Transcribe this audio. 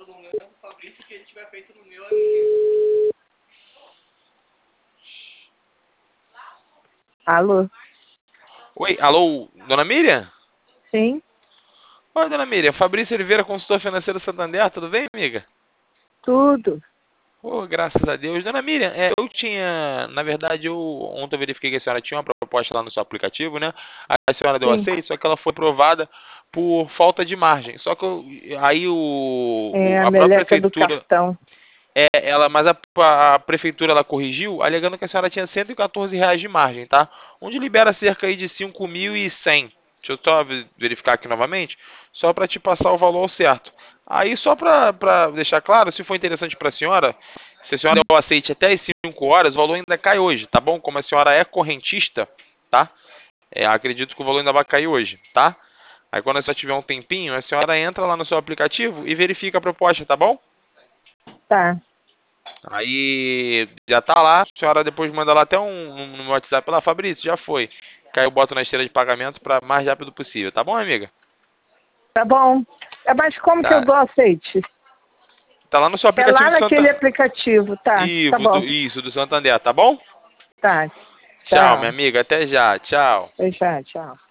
Alô? Oi, alô, dona Miriam? Sim, Oi, dona Miriam. Fabrício Oliveira, consultor financeiro Santander, tudo bem, amiga? tudo. Oh, graças a Deus. Dona Miriam, eu tinha, na verdade, ontem eu verifiquei que a senhora tinha uma proposta lá no seu aplicativo, né? A senhora deu Sim, aceito, só que ela foi aprovada por falta de margem. Só que aí é a a própria meleca do prefeitura, cartão. mas a prefeitura ela corrigiu, alegando que a senhora tinha R$ 114 de margem, tá? Onde libera cerca aí de 5.100. Deixa eu só verificar aqui novamente, só para te passar o valor certo. Aí só para deixar claro, se for interessante para a senhora, se a senhora der o aceite até as 5 horas, o valor ainda cai hoje, tá bom? Como a senhora é correntista, tá? Acredito que o valor ainda vai cair hoje, tá? Aí quando a senhora tiver um tempinho, a senhora entra lá no seu aplicativo e verifica a proposta, tá bom? Tá, Aí já tá lá, a senhora depois manda lá até no meu WhatsApp lá, Fabrício, já foi. Que aí eu boto na esteira de pagamento para mais rápido possível, tá bom, amiga? tá bom. Mas como que eu Tá. dou aceite? Tá lá no seu É aplicativo lá de naquele Santa... aplicativo, tá bom. Isso, do Santander, tá bom? Tá, Tchau, minha tchau. amiga, até já, tchau. Deixa, tchau.